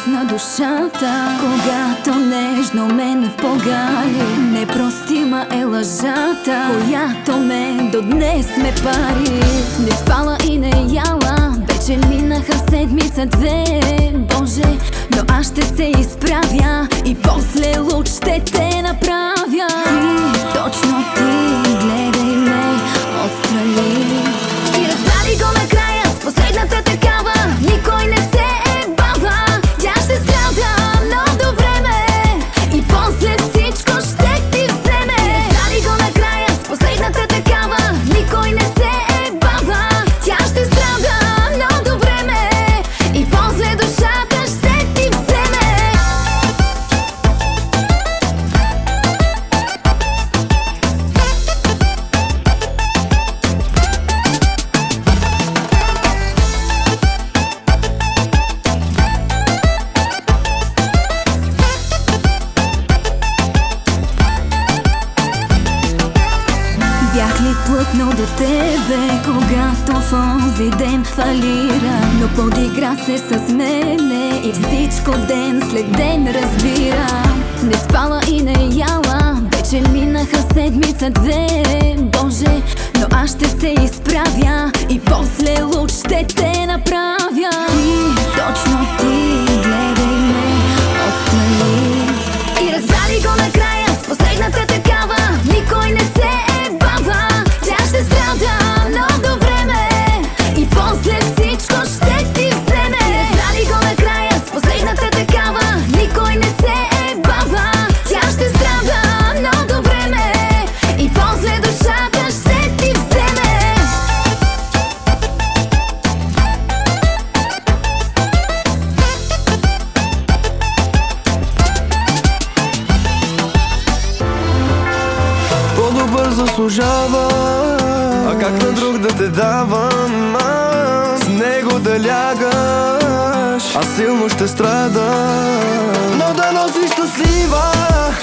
на душата, когато нежно мен погали. Непростима е лъжата, която мен до днес ме пари. Не спала и не яла, вече минаха седмица-две, Боже, но аз ще се изправя и после луч ще те направя. Ти, точно ти, гледай ме отстрани и разбрали го накрая с последната такава. Никой не се е бава, тя ще страда много време и после всичко ще ти вземе. Разбрали го накрая с последната такава. Никой не се е бава, тя ще страда много време и после душата ще ти вземе. Бях ли плътнал до тебе, когато в онзи ден фалира, но подигра се с мене и всичко ден след ден разбира. Не спала и не яла, вече минаха седмица-две, Боже, но аз ще се изправя и после луч ще те направя. Ти, точно ти, гледай ме отстрани и разбрали го накрая с последната такава. Никой не се е бава, тя ще страда много време и после всичко ще ти вземе. Разбрали го накрая с последната такава. Никой не се е бава, тя ще страда много време и после душата ще ти вземе. По-добър заслужава, а как на друг да те давам? С него да лягаш, а силно ще страда. Но да носи щастлива,